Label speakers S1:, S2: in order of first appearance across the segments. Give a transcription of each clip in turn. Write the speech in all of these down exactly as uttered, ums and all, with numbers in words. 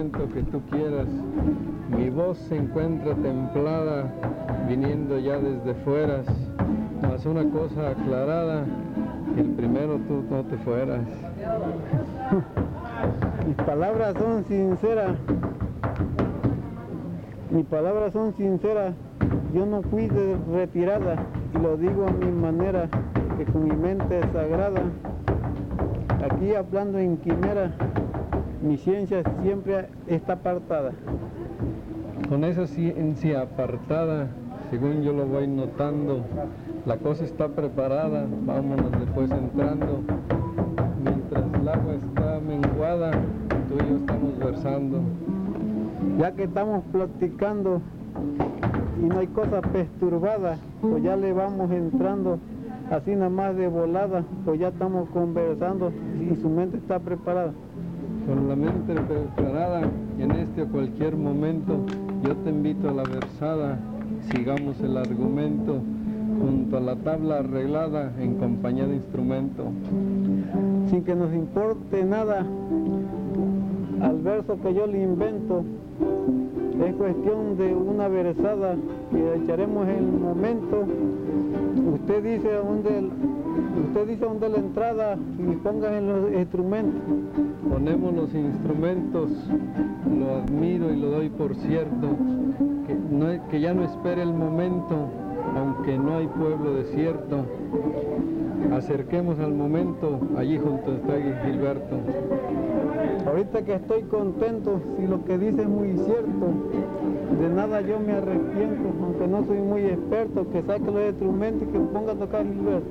S1: instrumento que tú quieras. Mi voz se encuentra templada, viniendo ya desde fueras, mas una cosa aclarada, que el primero tú no te fueras.
S2: Mis palabras son sinceras, mis palabras son sinceras, yo no fui de retirada, y lo digo a mi manera, que con mi mente sagrada, aquí hablando en quimera, mi ciencia siempre está apartada.
S1: Con esa ciencia apartada, según yo lo voy notando, la cosa está preparada, vámonos después entrando. Mientras el agua está menguada, tú y yo estamos versando.
S2: Ya que estamos platicando y no hay cosa perturbada, pues ya le vamos entrando, así nada más de volada, pues ya estamos conversando y su mente está preparada.
S1: Con la mente preparada, en este o cualquier momento, yo te invito a la versada, sigamos el argumento, junto a la tabla arreglada, en compañía de instrumento.
S2: Sin que nos importe nada, al verso que yo le invento, es cuestión de una versada que echaremos en el momento. Usted dice dónde, usted dice dónde la entrada y ponga en los instrumentos.
S1: Ponemos los instrumentos, lo admiro y lo doy por cierto, que, no, que ya no espere el momento, aunque no hay pueblo desierto. Acerquemos al momento, allí junto está Gilberto.
S2: Ahorita que estoy contento, si lo que dice es muy cierto, de nada yo me arrepiento, aunque no soy muy experto, que saque los instrumentos y que me ponga a tocar Gilberto.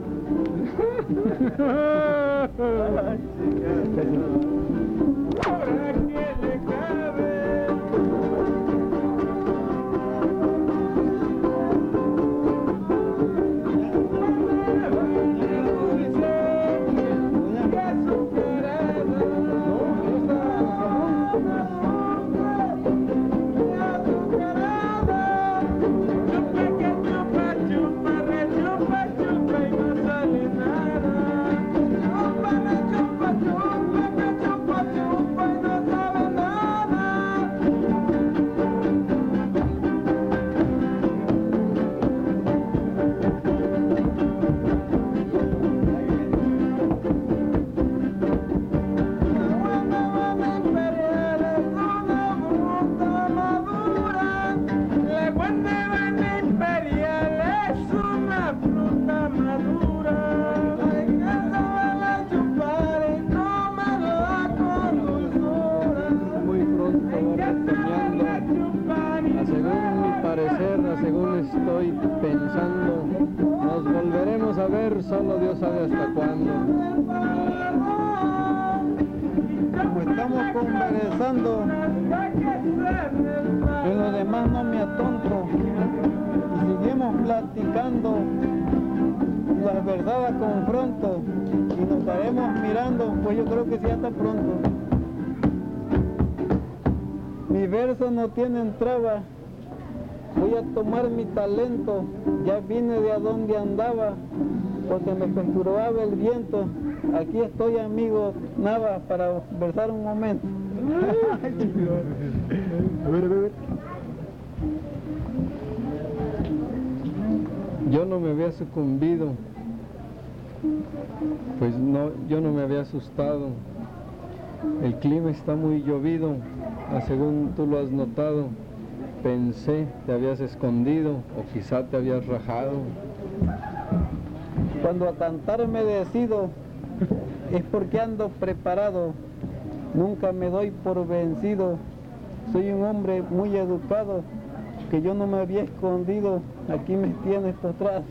S1: Solo Dios sabe hasta cuándo.
S2: Como estamos conversando, en lo demás no me atonto, y seguimos platicando, las verdades confronto, y nos estaremos mirando, pues yo creo que sí hasta pronto. Mi verso no tiene traba, voy a tomar mi talento, ya vine de a donde andaba, porque me perturbaba el viento. Aquí estoy, amigo Nava, para versar un momento.
S1: A ver, a ver, a ver. Yo no me había sucumbido, pues no, yo no me había asustado. El clima está muy llovido, según tú lo has notado. Pensé te habías escondido o quizá te habías rajado.
S2: Cuando a cantar me decido, es porque ando preparado, nunca me doy por vencido, soy un hombre muy educado, que yo no me había escondido, aquí me tienes postrado.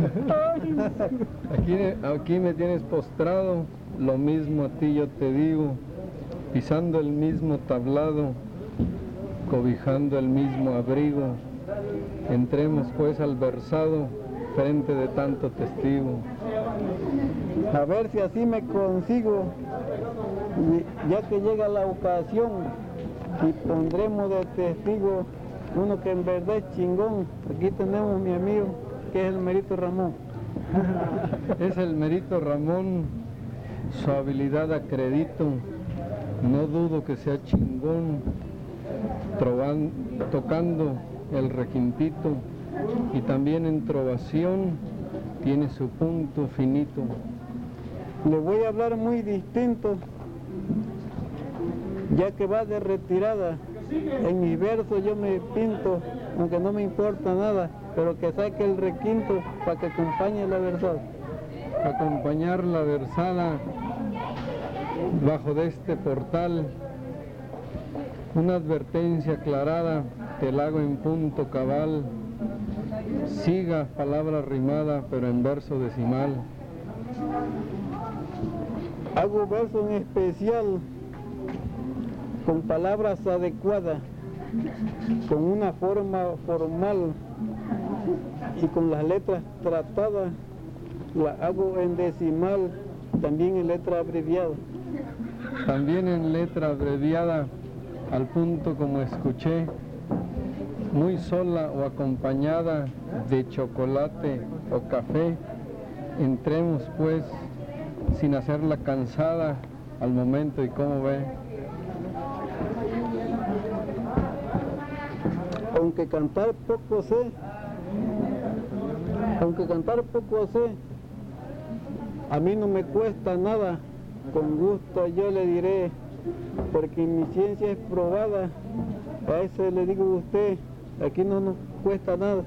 S1: Aquí, aquí me tienes postrado, lo mismo a ti yo te digo, pisando el mismo tablado, cobijando el mismo abrigo, entremos pues al versado, frente de tanto testigo.
S2: A ver si así me consigo, ya que llega la ocasión, y pondremos de testigo uno que en verdad es chingón. Aquí tenemos mi amigo, que es el Merito Ramón.
S1: Es el Merito Ramón, su habilidad acredito, no dudo que sea chingón, trovan, tocando el requintito, y también en trovación tiene su punto finito.
S2: Le voy a hablar muy distinto, ya que va de retirada. En mis versos yo me pinto, aunque no me importa nada, pero que saque el requinto para que acompañe la versada.
S1: Acompañar la versada bajo de este portal, una advertencia aclarada, te la hago en punto cabal, siga palabra rimada pero en verso decimal.
S2: Hago verso en especial con palabras adecuadas, con una forma formal y con las letras tratadas, la hago en decimal, también en letra abreviada.
S1: También en letra abreviada, al punto como escuché, muy sola o acompañada de chocolate o café, entremos pues sin hacerla cansada al momento. Y cómo ve.
S2: Aunque cantar poco sé, aunque cantar poco sé, a mí no me cuesta nada, con gusto yo le diré, porque mi ciencia es probada, a eso le digo a usted, aquí no nos cuesta nada.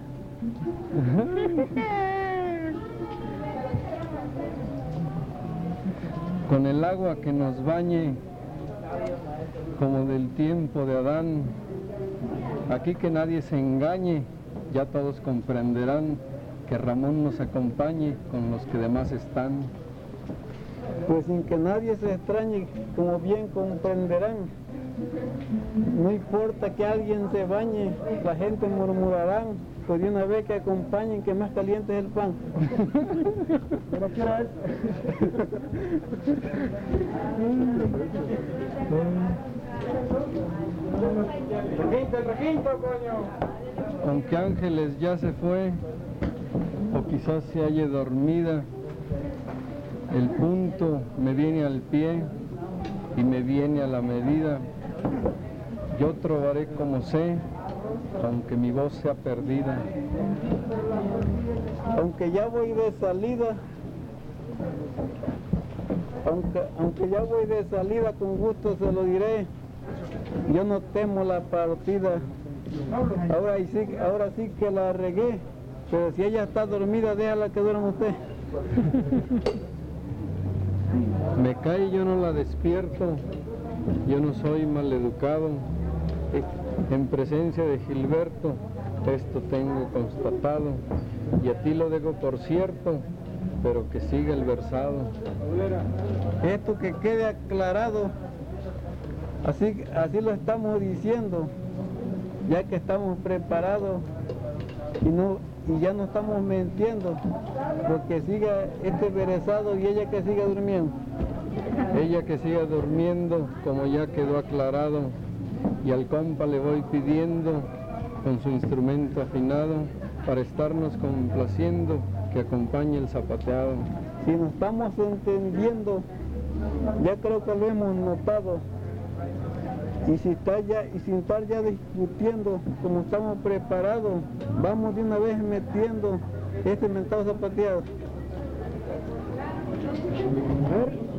S1: Con el agua que nos bañe, como del tiempo de Adán, aquí que nadie se engañe, ya todos comprenderán que Ramón nos acompañe con los que demás están.
S2: Pues sin que nadie se extrañe, como bien comprenderán, no importa que alguien se bañe, la gente murmurarán, pues de una vez que acompañen, que más caliente es el pan. ¿Pero qué era eso? ¡Requinto, el requinto, coño!
S1: Aunque Ángeles ya se fue, o quizás se halle dormida, el punto me viene al pie y me viene a la medida. Yo trovaré como sé, aunque mi voz sea perdida.
S2: Aunque ya voy de salida, aunque, aunque ya voy de salida, con gusto se lo diré, yo no temo la partida. Ahora sí, ahora sí que la regué, pero si ella está dormida, déjala que duerma usted.
S1: Me cae y yo no la despierto, yo no soy maleducado, en presencia de Gilberto esto tengo constatado, y a ti lo digo por cierto, pero que siga el versado.
S2: Esto que quede aclarado, así, así lo estamos diciendo, ya que estamos preparados y, no, y ya no estamos mintiendo, porque siga este versado y ella que siga durmiendo.
S1: Ella que siga durmiendo, como ya quedó aclarado, y al compa le voy pidiendo con su instrumento afinado para estarnos complaciendo que acompañe el zapateado.
S2: Si nos estamos entendiendo, ya creo que lo hemos notado, y si está ya, y sin estar ya discutiendo, como estamos preparados, vamos de una vez metiendo este mentado zapateado. A ver.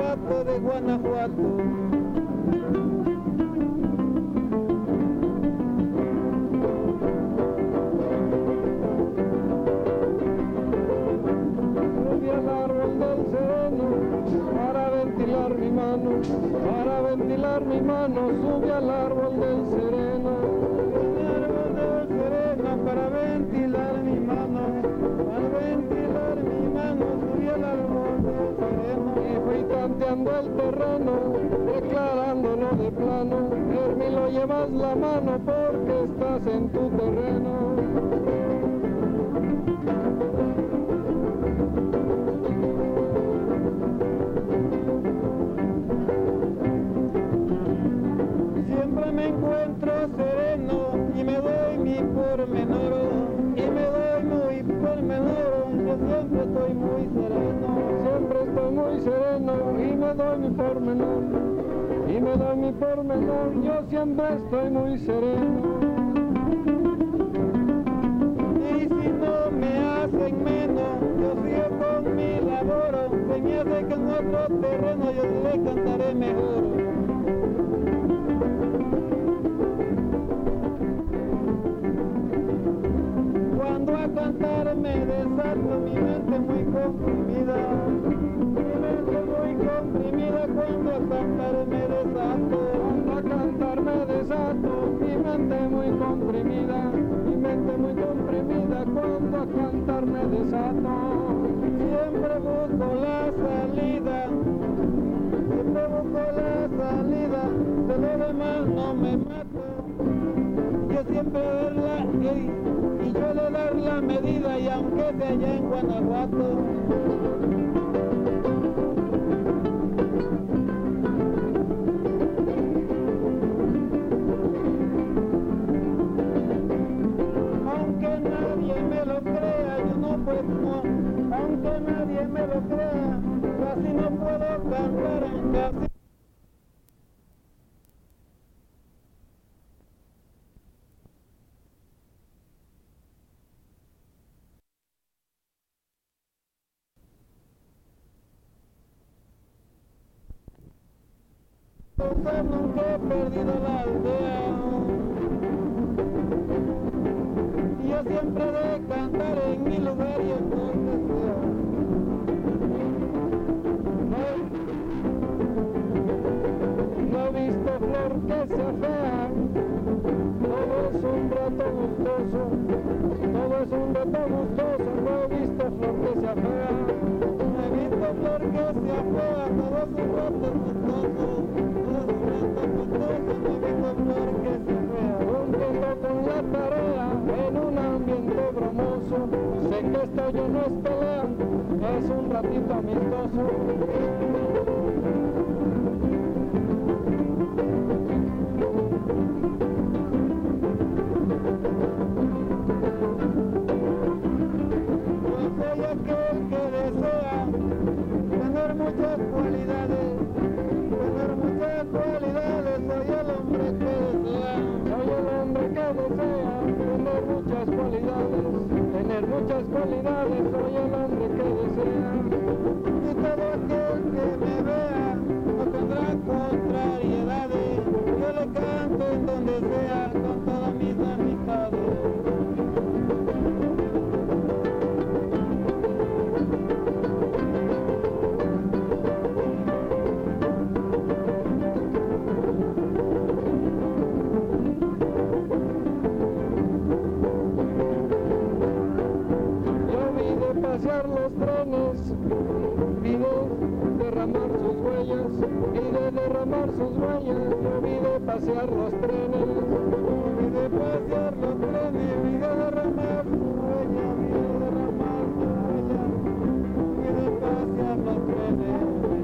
S2: Irapuato de Guanajuato.
S1: Subí al árbol del sereno para ventilar mi mano, para ventilar mi mano, subí al árbol del sereno.
S2: Al árbol del sereno para ventilar mi mano, para ventilar mi mano, subí al árbol del sereno.
S1: Y fui tanteando el terreno, declarándolo de plano, Hermilo, llevas la mano porque estás en tu terreno.
S2: Siempre me encuentro sereno y me doy mi pormenor, y me doy muy pormenor, yo siempre estoy muy sereno.
S1: Siempre estoy muy sereno y me doy mi pormenor, y me doy mi pormenor, yo siempre estoy muy sereno.
S2: Y si no me hacen menos, yo sigo con mi labor, se me hace que en otro terreno yo le cantaré mejor. Cuando a cantar me desato, mi mente muy comprimida, mi mente muy comprimida, cuando a cantar me desato.
S1: Cuando a cantar me desato, mi mente muy comprimida, mi mente muy comprimida, cuando a cantar me desato.
S2: Siempre busco la salida, siempre busco la salida, de lo demás no me mato. Yo siempre verla y, y yo le dar la medida, y aunque sea allá en Guanajuato. Aunque nadie me lo crea, yo no puedo, no, aunque nadie me lo crea, casi no puedo cantar, casi. Nunca he perdido la aldea, y yo siempre de cantar en mi lugar y en donde sea.
S1: No, no he visto flor que sea fea, todo es un rato gustoso, todo es un rato gustoso, no he visto flor que sea fea.
S2: No he visto flor que sea fea, todo es un rato gustoso.
S1: Cumpliendo con la tarea en un ambiente bromoso, sé que esto yo no es pelea, es un ratito amistoso.
S2: Yo soy aquel que desea tener muchas cualidades, tener muchas cualidades, soy el hombre que desea.
S1: Soy el hombre que desea tener muchas cualidades, tener muchas cualidades, soy el hombre que desea.
S2: Y todo aquel que me vea no tendrá contrariedades, yo le canto en donde sea con todas mis amistades.
S1: Pasear los trenes, vi de derramar sus huellas, vi de derramar sus huellas, yo vi de pasear los trenes,
S2: Vi de pasear los trenes, vi de derramar su huella, vi de derramar su huella, vi de pasear los trenes.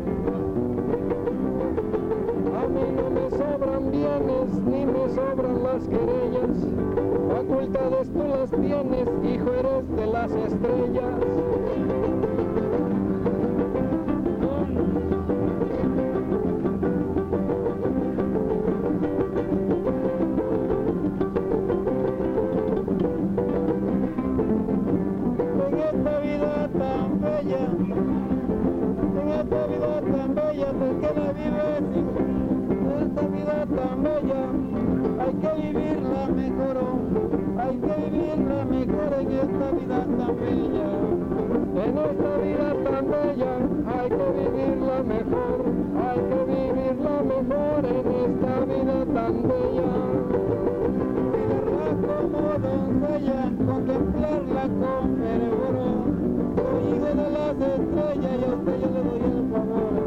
S1: a mí no me sobran bienes, ni me sobran las querellas, facultades tú las tienes, hijo eres de las estrellas.
S2: En esta vida tan bella, en esta vida tan bella, que la vive sin esta vida tan bella, hay que vivirla mejor, hay que vivirla mejor en esta vida tan bella.
S1: En esta vida tan bella hay que vivirla mejor, hay que vivirla mejor en esta vida tan bella.
S2: Vivirla como doncella, contemplarla con fervor. Soy hijo de las estrellas y a usted yo le doy el favor.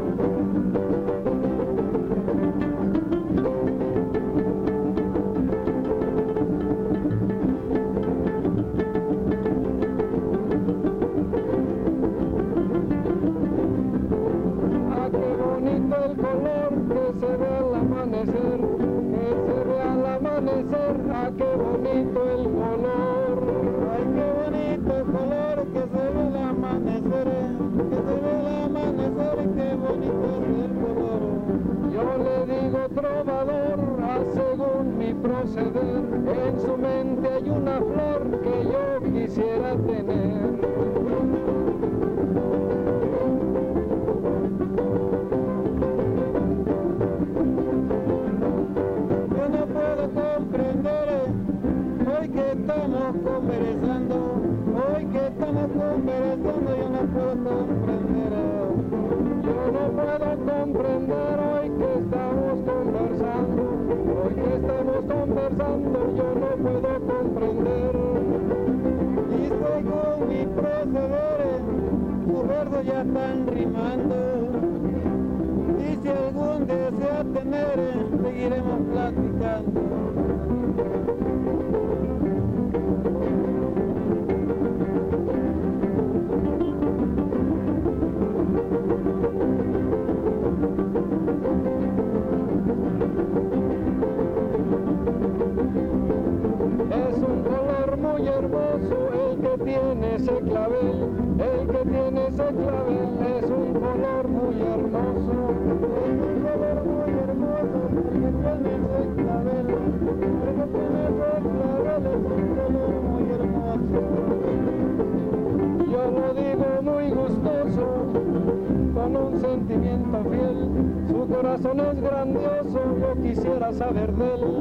S1: El color que se ve al amanecer, que se ve al amanecer, ah, qué bonito el color.
S2: Ay, qué bonito el color que se ve al amanecer, que se ve al amanecer, qué bonito es el color.
S1: Yo le digo trovador, ah, según mi proceder, en su mente hay una flor que yo quisiera tener.
S2: Estamos conversando, hoy que estamos conversando yo no puedo comprender.
S1: Yo no puedo comprender hoy que estamos conversando, hoy que estamos conversando yo no puedo comprender.
S2: Y según mi proceder, sus versos ya están rimando. Y si algún desea tener, seguiremos platicando.
S1: Es un color muy hermoso el que tiene ese clavel, el que tiene ese clavel es un color muy hermoso.
S2: Es un color muy hermoso el que tiene ese clavel, el que tiene ese clavel es un color muy hermoso.
S1: Yo lo digo muy gustoso, con un sentimiento fiel, su corazón es grandioso, yo quisiera saber de él.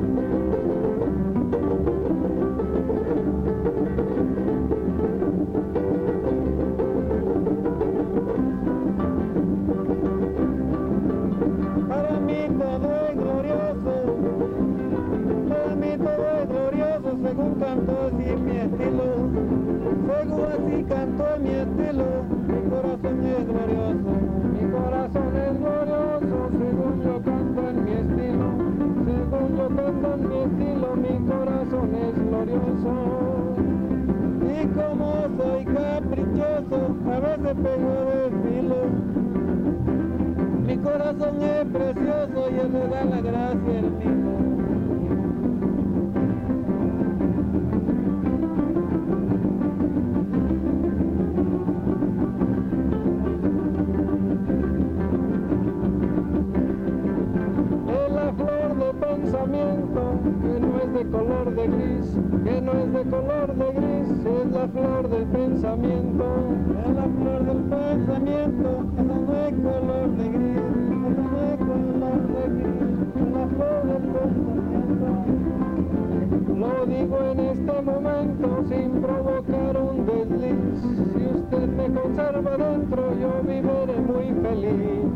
S2: Para mí todo es glorioso, para mí todo es glorioso, según cantó así mi estilo, según así cantó mi estilo, mi corazón es glorioso.
S1: Mi corazón es glorioso, según yo canto en mi estilo, según yo canto en mi estilo, mi corazón es glorioso.
S2: Y como soy caprichoso, a veces pego de filo, mi corazón es precioso y él le da la gracia al mismo.
S1: Es la flor de pensamiento, que no es de color de gris, que no es de color de gris, es la flor del pensamiento.
S2: Es la flor del pensamiento, esa no es color de gris, esa no es color de gris, es la flor del pensamiento.
S1: Lo digo en este momento sin provocar un desliz, si usted me conserva dentro yo viviré muy feliz.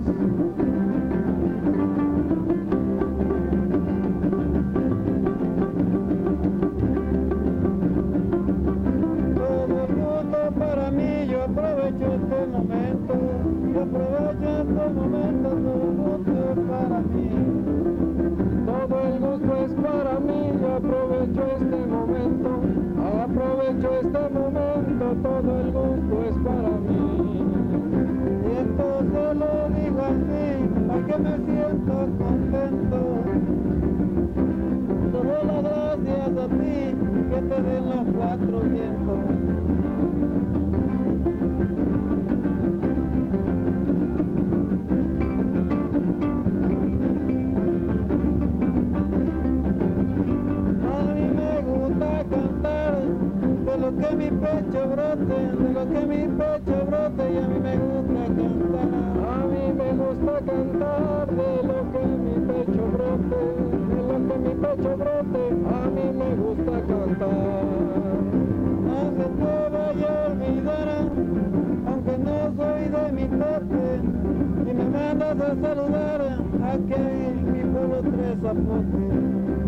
S2: Para mí yo aprovecho este momento, yo aprovecho este momento, todo el gusto es para mí.
S1: Todo el gusto es para mí, yo aprovecho este momento, aprovecho este momento, todo el gusto es para mí.
S2: Y esto se lo digo así, porque me siento contento. Te doy las gracias a ti, que te den los cuatro vientos. De lo que mi pecho brote, de lo que mi pecho brote y a mí me gusta cantar.
S1: A mí me gusta gusta cantar, de lo que mi pecho brote, de lo que mi pecho brote, a mí me gusta cantar.
S2: Aunque te vaya a olvidar, aunque no soy de mi parte, y me mandas a saludar, aquí en mi pueblo Tres Zapotes.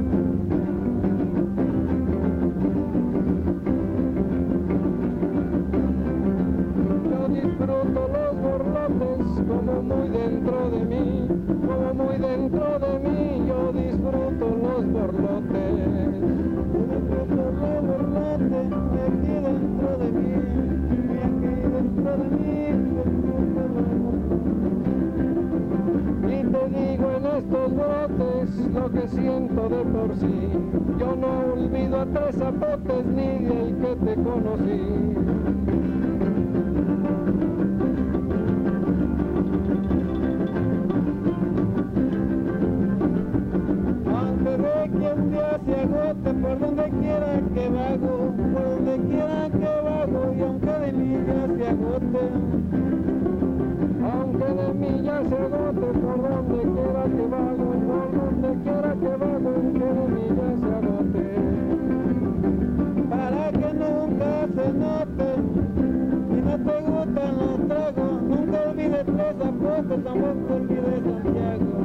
S1: Disfruto los borlotes como muy dentro de mí, como muy dentro de mí, yo disfruto los borlotes.
S2: Disfruto los borlotes aquí dentro de mí, y aquí dentro de mí, disfruto los borlotes.
S1: Y te digo en estos brotes lo que siento de por sí, yo no olvido a Tres Zapotes ni del que te conocí.
S2: Se agote por donde quiera que vago, por donde quiera que vago, y aunque de mí ya se agote,
S1: aunque de mí ya se agote, por donde quiera que vago, por donde quiera que vago, aunque de mí ya se agote,
S2: para que nunca se note, si no te gustan los tragos, nunca olvides Tres Zapotes, tampoco olvides Santiago.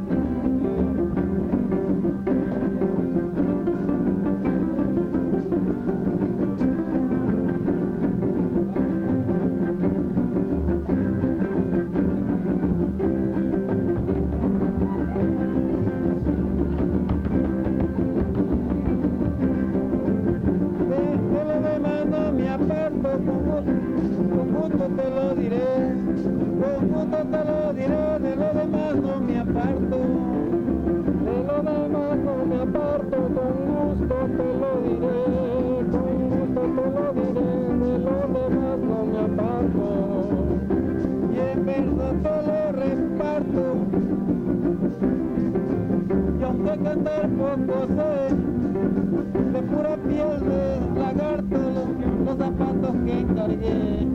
S2: Con gusto te lo diré, con gusto te lo diré, de lo demás no me aparto,
S1: de lo demás no me aparto, con gusto te lo diré, con gusto te lo diré, de lo demás no me aparto,
S2: y en verso te lo reparto, y aunque cantar poco sé, de pura piel de lagarto los, los zapatos que encargué.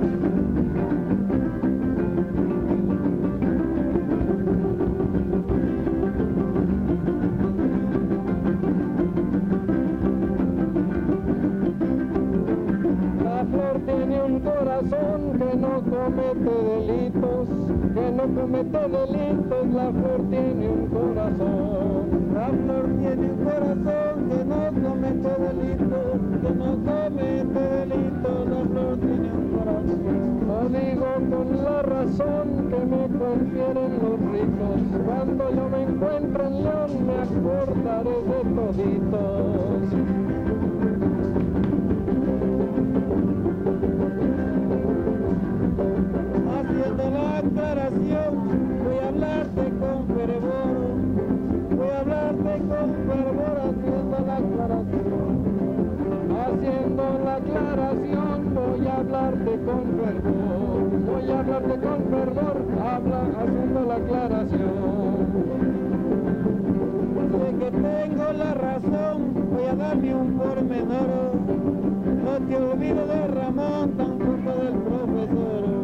S1: La flor tiene un corazón que no comete delitos, que no comete delitos, la flor tiene un corazón.
S2: La flor tiene un corazón que no comete delitos, que no comete delitos, la flor tiene un corazón.
S1: Lo digo con la razón que me confieren los ricos, cuando yo me encuentre en León me acordaré de toditos.
S2: Haciendo la aclaración, voy a hablarte con fervor, voy a hablarte con fervor, haciendo la aclaración.
S1: Haciendo la aclaración, voy a hablarte con fervor, voy a hablarte con fervor, habla haciendo la aclaración.
S2: Sé que tengo la razón, voy a darme un pormenor, no te olvides de Ramón, tampoco del profesor.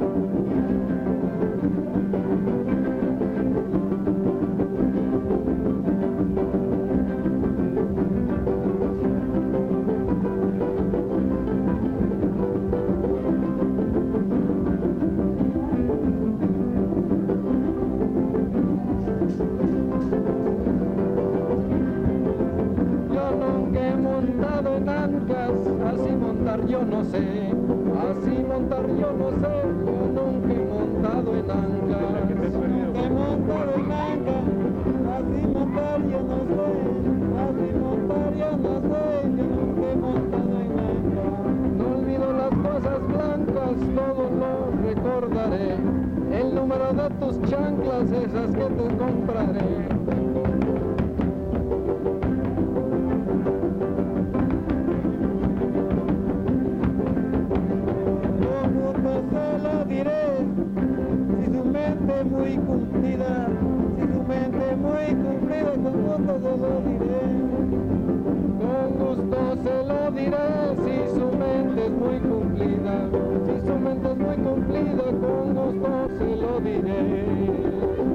S1: Así montar yo no sé, así montar yo no sé, yo nunca he montado en ancas.
S2: Nunca he montado en ancas, así montar yo no sé, así montar yo no sé, yo nunca he montado en ancas.
S1: No olvido las cosas blancas, todo lo recordaré, el número de tus chanclas, esas que te compraré.
S2: Muy cumplida, si tu mente muy cumplida, con gusto se lo diré.
S1: Con gusto se lo diré, si su mente es muy cumplida, si su mente es muy cumplida, con gusto se lo diré.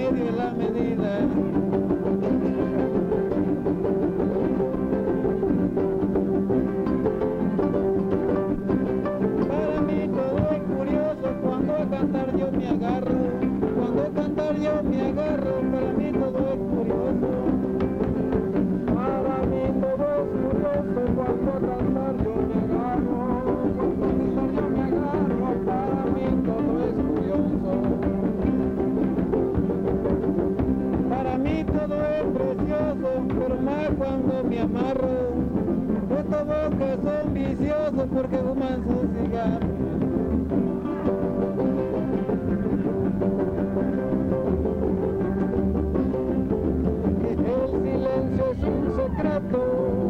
S2: medio de la medida. Para mí todo es curioso, cuando a cantar yo me agarro, cuando a cantar yo me agarro, para mí todo es curioso. Para mí todo es curioso, cuando a cantar yo me agarro, cuando a cantar yo me agarro, para mí todo es curioso. Para mí todo es precioso, pero más cuando me amarro. Estos bocas son viciosos porque fuman su cigarro. El silencio es un secreto,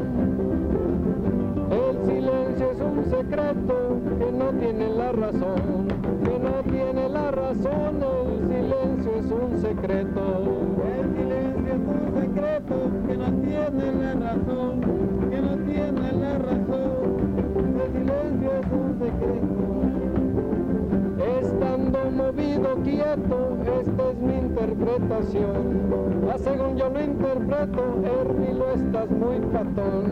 S2: el silencio es un secreto que no tiene la razón, que no tiene la razón, el silencio es un secreto. El silencio es un secreto que no tiene la razón, que no tiene la razón, el silencio es un secreto. Estando movido quieto, esta es mi interpretación. Ah, según yo lo interpreto, Hermilo, estás muy patón.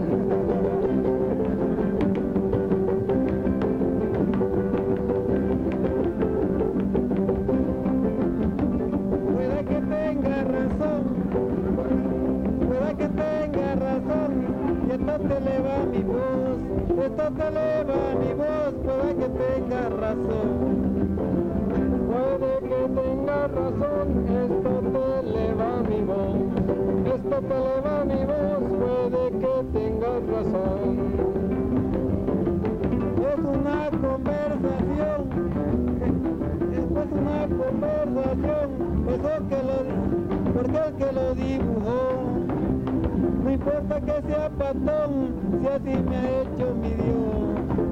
S2: Puede que tenga razón, puede que tenga razón, y esto te eleva mi voz, esto te eleva mi voz, puede que tenga razón. Puede que tenga razón, esto te eleva mi voz, esto te eleva mi voz, puede que tengas razón. Es una conversación, esto es una conversación, eso que lo, porque el que lo dibujó, no importa que sea patón, si así me ha hecho mi Dios.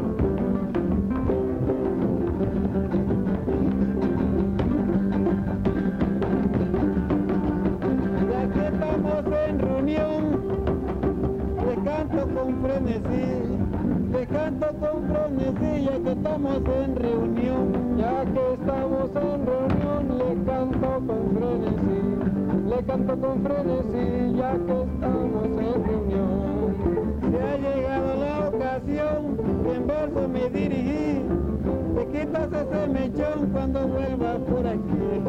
S2: En reunión, le canto con frenesí, le canto con frenesí, ya que estamos en reunión, ya que estamos en reunión, le canto con frenesí, le canto con frenesí, ya que estamos en reunión. Se ha llegado la ocasión, que en verso me dirigí, te quitas ese mechón cuando vuelvas por aquí.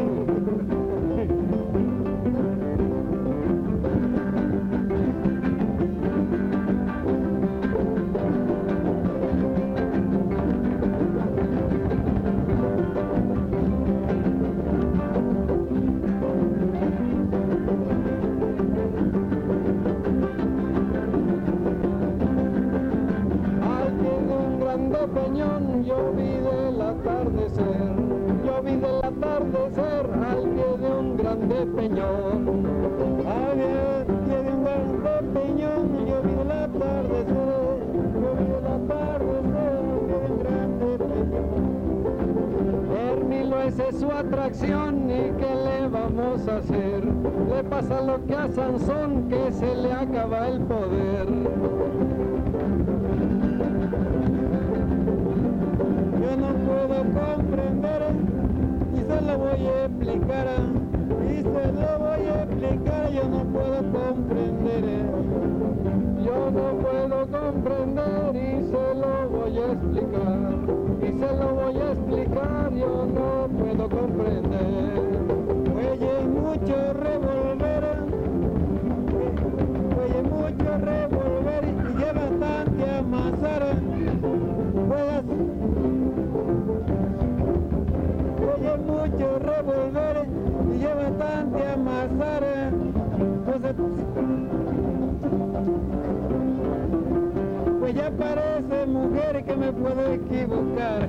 S2: Peñón, yo vi del atardecer, yo vi del atardecer al pie de un grande peñón. Al pie de un grande peñón, yo vi del atardecer, yo vi del atardecer al pie de un grande peñón. Hermilo, esa es su atracción, ¿y qué le vamos a hacer? Le pasa lo que a Sansón, que se le acaba el poder. Yo no puedo comprender y se lo voy a explicar, y se lo voy a explicar, yo no puedo comprender. Yo no puedo comprender y se lo voy a explicar, y se lo voy a explicar, yo no puedo comprender. Oye mucho revolver, oye mucho revolver y lleva bastante amasar. Puedes Oye mucho revolver y lleva bastante amasar, pues, pues ya parece mujer que me puedo equivocar.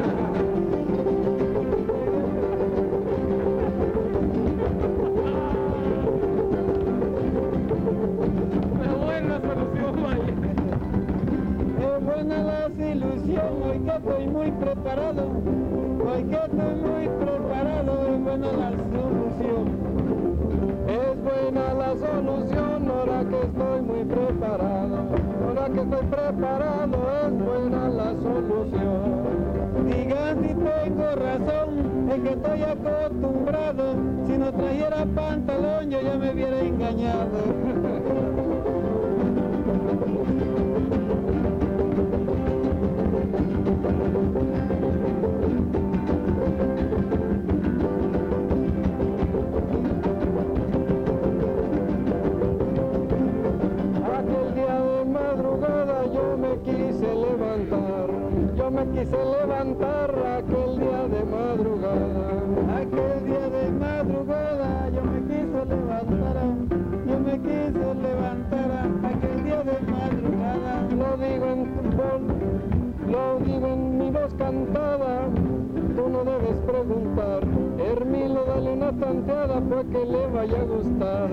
S2: Pero buena solución, vaya. Es buena la ilusión, hoy que estoy muy preparado, hoy que estoy muy preparado, es buena la solución. Es buena la solución, ahora que estoy muy preparado, ahora que estoy preparado, es buena la solución. Digan si tengo razón, es que estoy acostumbrado, si no trajera fuera pantalón yo ya me hubiera engañado.
S1: Aquel día de madrugada yo me quise levantar, yo me quise levantar aquel día de madrugada.
S2: Aquel día de madrugada yo me quise levantar, yo me quise levantar aquel día de madrugada.
S1: Lo digo en tu voz, lo digo en mi voz cantada, tú no debes preguntar. Hermilo, dale una tanteada para que le vaya a gustar.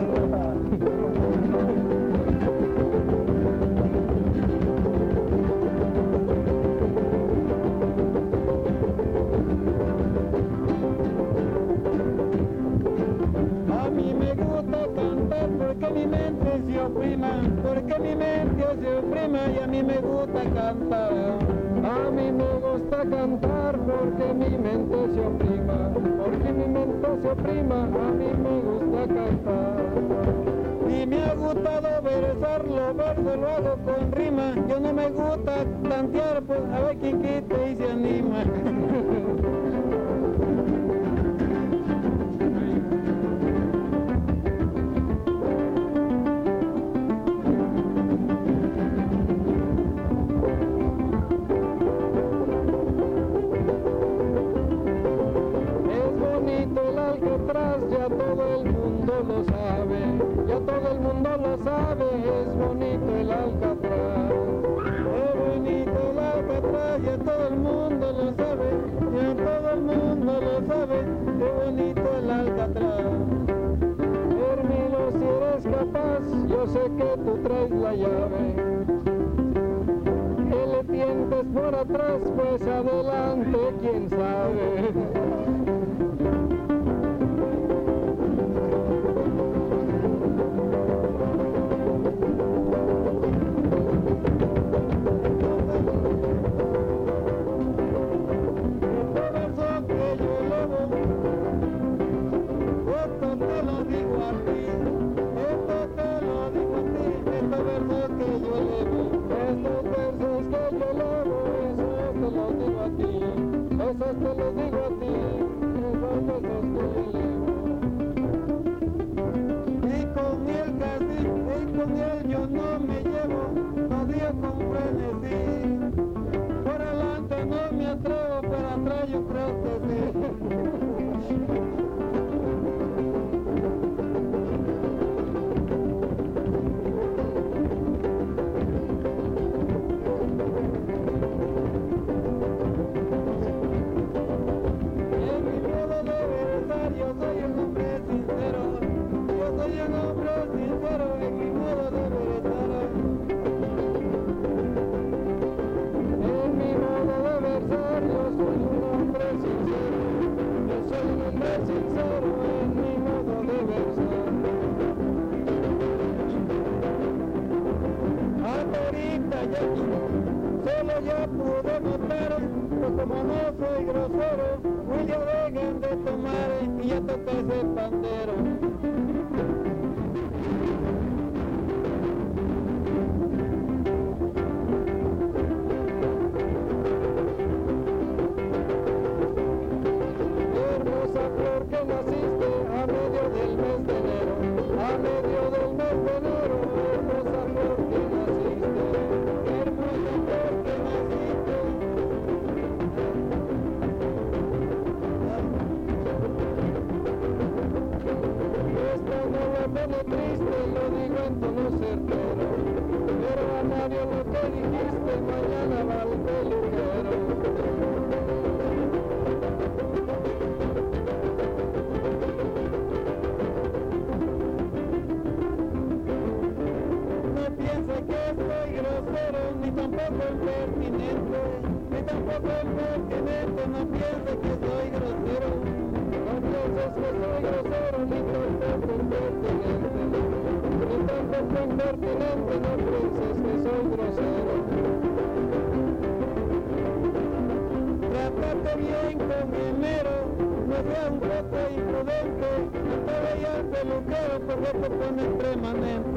S2: A mí me gusta cantar porque mi mente se oprima, porque mi mente se oprima y a mí me gusta cantar.
S1: A mí me gusta cantar porque mi mente se oprima, porque mi mente se oprima, a mí me gusta cantar.
S2: Y me ha gustado versar, lo verso lo hago con rima, yo no me gusta tantear, pues a ver quién quita y se anima.
S1: Ya todo el mundo lo sabe, ya todo el mundo lo sabe, es bonito el Alcatraz.
S2: Es bonito el Alcatraz, ya todo el mundo lo sabe, ya todo el mundo lo sabe, es bonito el Alcatraz.
S1: Hermilo, si eres capaz, yo sé que tú traes la llave. Que le tientes por atrás, pues adelante, quién sabe. Esos te los digo a ti, esos besos que yo elevo.
S2: Y con él casi, y con él yo no me llevo, todavía con frenesí. Por adelante no me atrevo, pero atrás yo creo que sí. Solo ya pude notar, pues como no soy grosero, muy ya dejen de tomar y ya toca ese pandero.
S1: Hermosa flor que naciste a medio del mes de enero, a medio del mes de enero, hermosa flor que naciste, hermosa flor que naciste. Esta no la pone triste, lo digo en tono certero, pero a nadie lo que dijiste, mañana va al peluquero.
S2: Ni tampoco impertinente, ni tampoco impertinente, no piense que soy grosero.
S1: No pienses que soy grosero, ni tampoco impertinente, ni tampoco impertinente, no pienses que soy grosero.
S2: Trátate bien con mi mero, no sea un poco imprudente, no te vayas te pones permanente.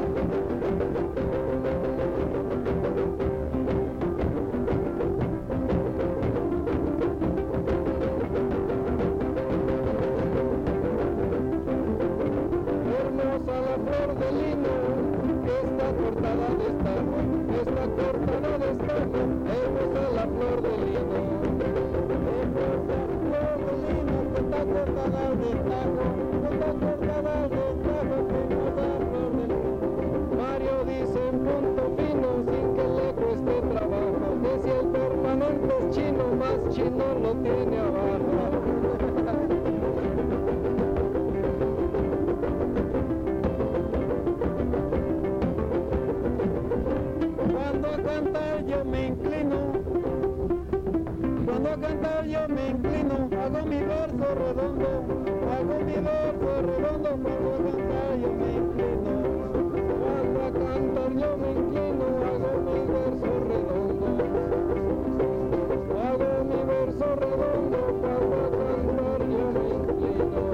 S1: Hermosa la flor de lino, que está cortada de estajo, está cortada de estajo, hermosa la flor de lino.
S2: Hermosa flor de lino, que está cortada de estajo, que está cortada de estajo, hermosa flor de lino.
S1: Mario dice en punto fino, sin que le cueste trabajo, que si el permanente es chino, más chino lo tiene abajo.
S2: Cuando a cantar yo me inclino, cuando a cantar yo me inclino, hago mi verso redondo, hago mi verso redondo, cuando a cantar yo me inclino.
S1: Cuando a cantar yo me inclino, hago mi verso redondo. Hago mi verso redondo, cuando a cantar yo me inclino.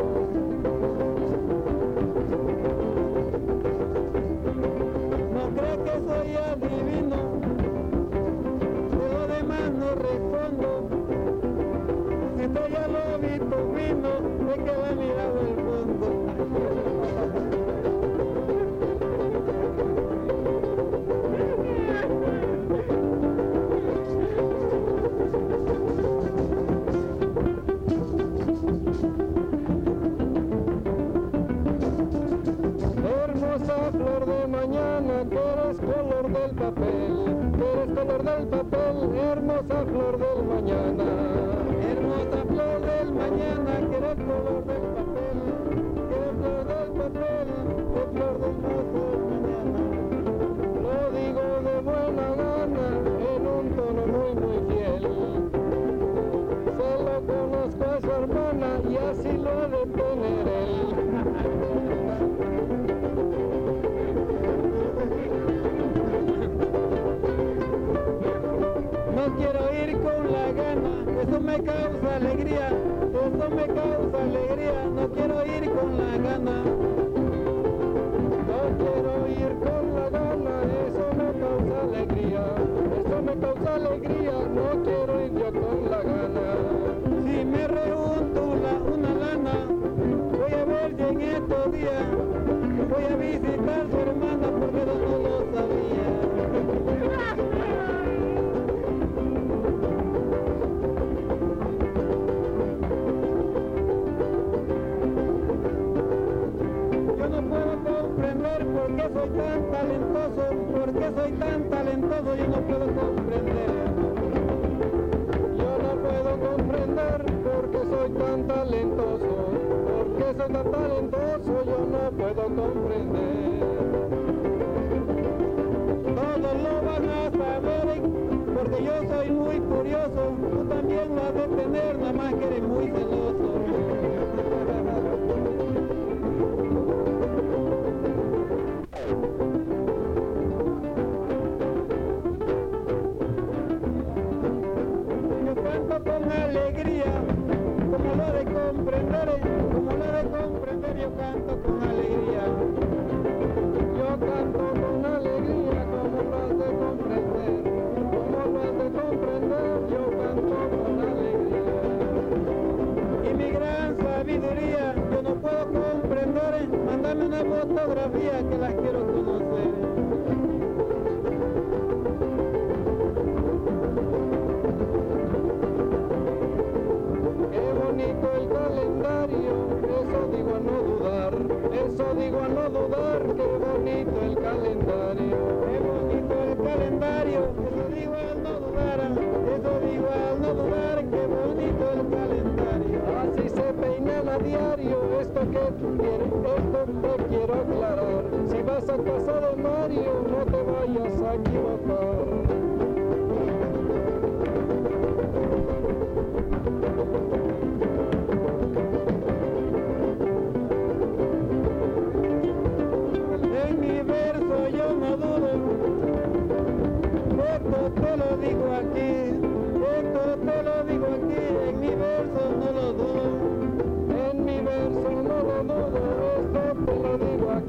S2: No cree que soy adivino, de lo demás no respondo. Si estoy a lo visto fino, es que le he mirado el fondo.
S1: Hermosa flor de mañana, que eres color del papel, que eres color del papel, hermosa flor del mañana.
S2: Hermosa flor del mañana, que eres color del papel, que eres flor del papel, que flor del mozo mañana.
S1: Lo digo de buena gana, en un tono muy muy fiel. Se lo conozco a su hermana y así lo ha de tener él.
S2: No quiero ir con la gana, eso me causa alegría, eso me causa alegría, no quiero ir con la gana.
S1: No quiero ir con la gana, eso me causa alegría, eso me causa alegría, no quiero ir yo con la gana.
S2: Si me rejunto la, una lana, voy a ver si en estos días voy a visitar a su hermana porque yo no lo sabía. Yo no puedo comprender por qué soy tan talentoso, por qué soy tan talentoso, yo no puedo comprender.
S1: Yo no puedo comprender por qué soy tan talentoso, por qué soy tan talentoso, yo no puedo comprender.
S2: Todos lo van a saber, porque yo soy muy curioso, tú también lo has de tener, nada más que eres muy celoso. Yo canto con alegría, como lo de comprender, como lo de comprender, yo canto con alegría.
S1: Yo canto con alegría, como lo has de comprender, como lo has de comprender, yo canto con alegría.
S2: Y mi gran sabiduría, yo no puedo comprender, mándame una fotografía que las quiero conocer.
S1: Qué bonito el calendario, eso digo a no dudar, eso digo a no dudar, qué bonito el calendario.
S2: Qué bonito el calendario, eso digo al no dudar, eso digo al no dudar, qué bonito el calendario.
S1: Así se peinan a diario, esto que tú quieres, esto te quiero aclarar. Si vas a casa de Mario, no te vayas a equivocar.
S2: En mi verso yo no dudo, esto te lo digo aquí, esto te lo digo aquí, en mi verso no lo dudo.
S1: En mi verso no lo dudo, esto te lo digo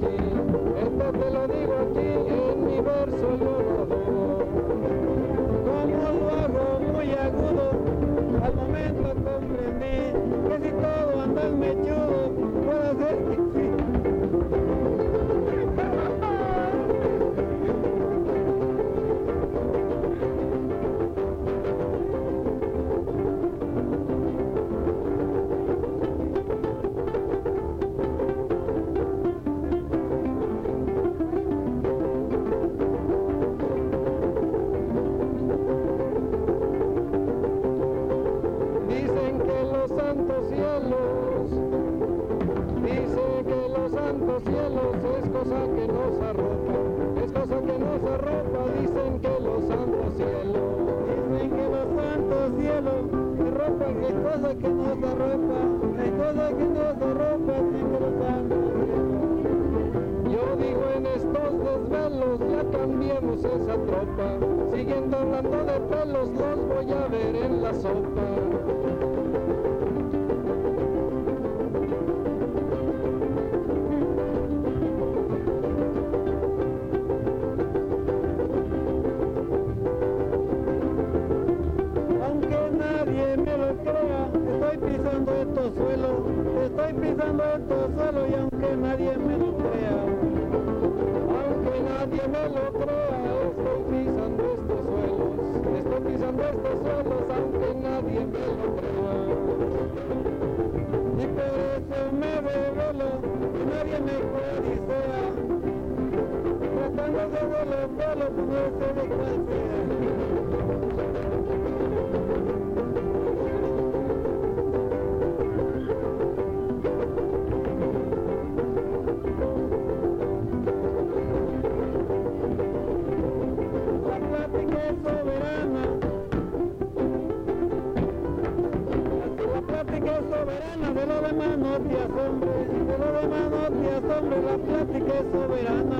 S1: en estos desvelos, ya cambiemos esa tropa. Siguiendo hablando de pelos, los voy a ver en la sopa.
S2: Pisando estos suelos, estoy pisando estos suelos y aunque nadie me lo crea,
S1: aunque nadie me lo crea, estoy pisando estos suelos, estoy pisando estos suelos, aunque nadie me lo crea.
S2: Y por eso me revelo, que nadie me codicea, tratándose de los pelos, no sé de cuál sea. Soberana, de lo demás no te asombres, de lo demás no te asombres, la plática es soberana.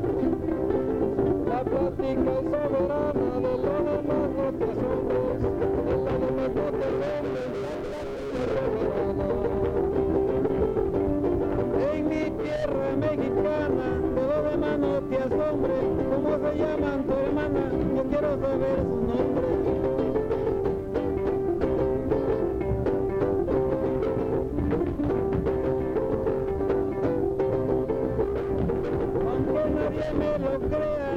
S1: La plática es soberana, de lo demás no te asombres, de lo demás no te asombres, la plática es soberana.
S2: En mi tierra mexicana, de lo demás no te asombres, ¿cómo se llaman tu hermana? Yo quiero saber su nombre. Nadie me lo crea,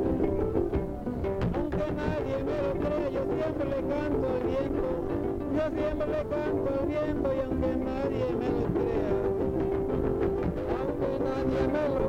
S2: aunque nadie me lo crea, yo siempre le canto al viento, yo siempre le canto al viento y aunque nadie me lo crea,
S1: aunque nadie me lo